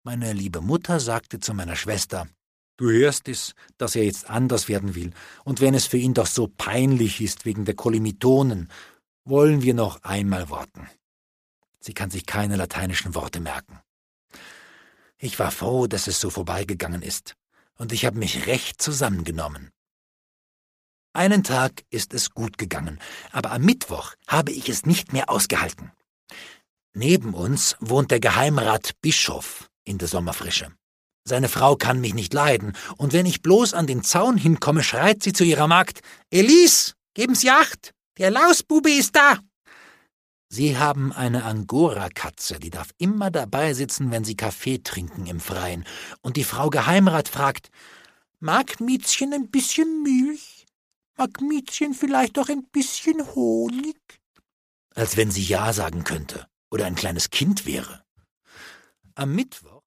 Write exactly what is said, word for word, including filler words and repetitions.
Meine liebe Mutter sagte zu meiner Schwester: »Du hörst es, dass er jetzt anders werden will, und wenn es für ihn doch so peinlich ist wegen der Kolimitonen, wollen wir noch einmal warten.« Sie kann sich keine lateinischen Worte merken. Ich war froh, dass es so vorbeigegangen ist, und ich habe mich recht zusammengenommen. Einen Tag ist es gut gegangen, aber am Mittwoch habe ich es nicht mehr ausgehalten. Neben uns wohnt der Geheimrat Bischof in der Sommerfrische. Seine Frau kann mich nicht leiden, und wenn ich bloß an den Zaun hinkomme, schreit sie zu ihrer Magd: »Elise, geben Sie Acht, der Lausbube ist da!« Sie haben eine Angora-Katze, die darf immer dabei sitzen, wenn sie Kaffee trinken im Freien, und die Frau Geheimrat fragt: »Mag Miezchen ein bisschen Milch? Mag Miezchen vielleicht auch ein bisschen Honig?« Als wenn sie Ja sagen könnte oder ein kleines Kind wäre. Am Mittwoch